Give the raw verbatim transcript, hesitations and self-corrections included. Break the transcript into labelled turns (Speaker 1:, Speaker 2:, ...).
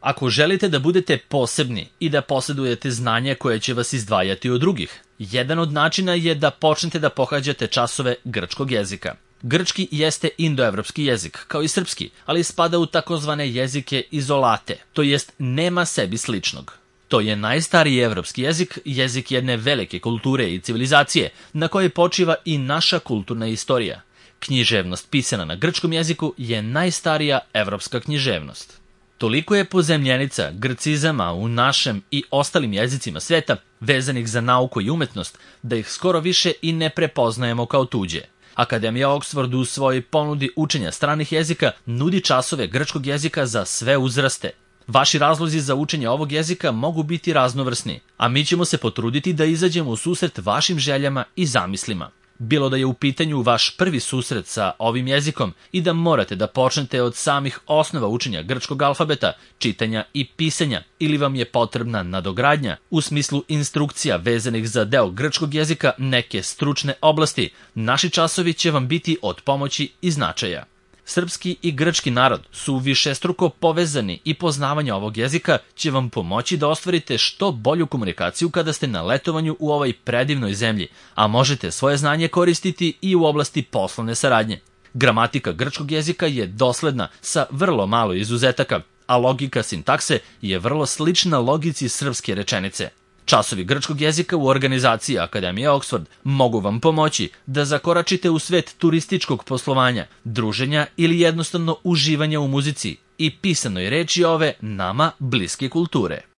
Speaker 1: Ako želite da budete posebni i da posjedujete znanje koje će vas izdvajati od drugih, jedan od načina je da počnete da pohađate časove grčkog jezika. Grčki jeste indoevropski jezik, kao i srpski, ali spada u takozvane jezike izolate, to jest nema sebi sličnog. To je najstariji evropski jezik, jezik jedne velike kulture i civilizacije, na kojoj počiva i naša kulturna istorija. Književnost pisana na grčkom jeziku je najstarija evropska književnost. Toliko je pozemljenica grcizama u našem i ostalim jezicima sveta vezanih za nauku i umetnost, da ih skoro više i ne prepoznajemo kao tuđe. Akademija Oxford u svojoj ponudi učenja stranih jezika nudi časove grčkog jezika za sve uzraste. Vaši razlozi za učenje ovog jezika mogu biti raznovrsni, a mi ćemo se potruditi da izađemo u susret vašim željama i zamislima. Bilo da je u pitanju vaš prvi susret sa ovim jezikom i da morate da počnete od samih osnova učenja grčkog alfabeta, čitanja i pisanja, ili vam je potrebna nadogradnja u smislu instrukcija vezanih za deo grčkog jezika neke stručne oblasti, naši časovi će vam biti od pomoći i značaja. Srpski i grčki narod su višestruko povezani i poznavanje ovog jezika će vam pomoći da ostvarite što bolju komunikaciju kada ste na letovanju u ovoj predivnoj zemlji, a možete svoje znanje koristiti i u oblasti poslovne saradnje. Gramatika grčkog jezika je dosledna sa vrlo malo izuzetaka, a logika sintakse je vrlo slična logici srpske rečenice. Časovi grčkog jezika u organizaciji Akademije Oxford mogu vam pomoći da zakoračite u svet turističkog poslovanja, druženja ili jednostavno uživanja u muzici i pisanoj reči ove nama bliske kulture.